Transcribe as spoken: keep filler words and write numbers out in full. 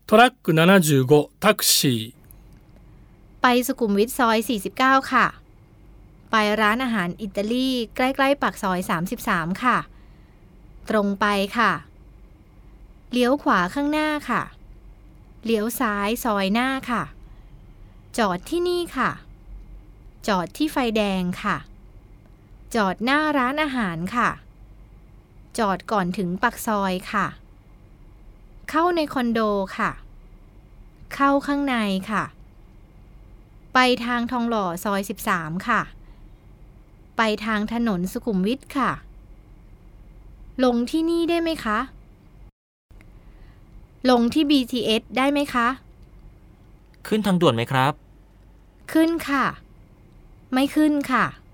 トラックななじゅうごタクシーไปสุขุมวิทซอยสี่สิบเก้าค่ะไปร้านอาหารอิตาลีใกล้ๆปากซอยสามสิบสามค่ะตรงไปค่ะเลี้ยวขวาข้างหน้าค่ะเลี้ยวซ้ายซอยหน้าค่ะจอดที่นี่ค่ะจอดที่ไฟแดงค่ะจอดหน้าร้านอาหารค่ะจอดก่อนถึงปากซอยค่ะเข้าในคอนโดค่ะเข้าข้างในค่ะไปทางทองหล่อซอยสิบสามค่ะไปทางถนนสุขุมวิทค่ะลงที่นี่ได้ไหมคะลงที่ บี ที เอส ได้ไหมคะขึ้นทางด่วนไหมครับขึ้นค่ะไม่ขึ้นค่ะ